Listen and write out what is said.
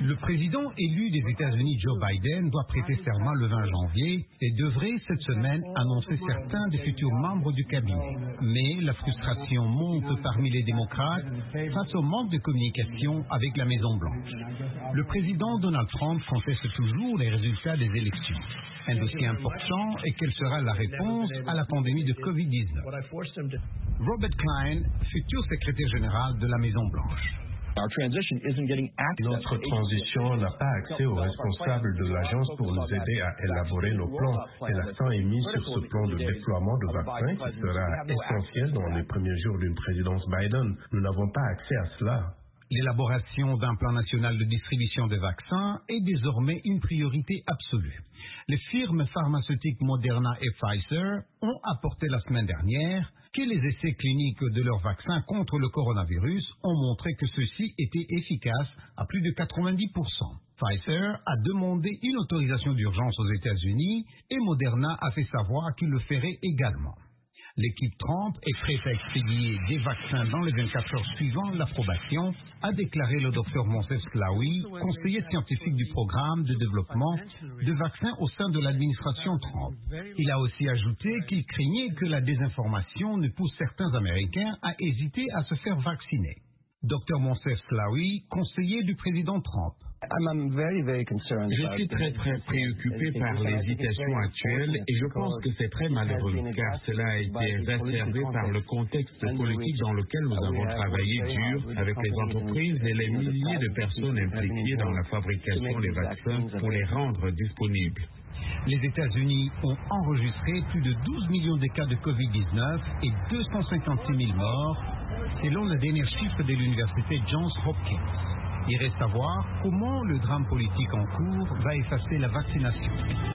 Le président élu des États-Unis, Joe Biden, doit prêter serment le 20 janvier et devrait cette semaine annoncer certains des futurs membres du cabinet. Mais la frustration monte parmi les démocrates face au manque de communication avec la Maison-Blanche. Le président Donald Trump conteste toujours les résultats des élections. Un dossier important est quelle sera la réponse à la pandémie de COVID-19. Robert Klein, futur secrétaire général de la Maison-Blanche. Notre transition n'a pas accès aux responsables de l'agence pour nous aider à élaborer nos plans et l'accent est mis sur ce plan de déploiement de vaccins qui sera essentiel dans les premiers jours d'une présidence Biden. Nous n'avons pas accès à cela. L'élaboration d'un plan national de distribution des vaccins est désormais une priorité absolue. Les firmes pharmaceutiques Moderna et Pfizer ont apporté la semaine dernière que les essais cliniques de leurs vaccins contre le coronavirus ont montré que ceux-ci étaient efficaces à plus de 90%. Pfizer a demandé une autorisation d'urgence aux États-Unis et Moderna a fait savoir qu'il le ferait également. L'équipe Trump est prête à expédier des vaccins dans les 24 heures suivant l'approbation, a déclaré le Dr Moncef Slaoui, conseiller scientifique du programme de développement de vaccins au sein de l'administration Trump. Il a aussi ajouté qu'il craignait que la désinformation ne pousse certains Américains à hésiter à se faire vacciner. Dr Moncef Slaoui, conseiller du président Trump. Je suis très préoccupé par l'hésitation actuelle et je pense que c'est très malheureux car cela a été exacerbé par le contexte politique dans lequel nous avons travaillé dur avec les entreprises et les milliers de personnes impliquées dans la fabrication des vaccins pour les rendre disponibles. Les États-Unis ont enregistré plus de 12 millions de cas de COVID-19 et 256 000 morts, selon le dernier chiffre de l'université Johns Hopkins. Il reste à voir comment le drame politique en cours va effacer la vaccination.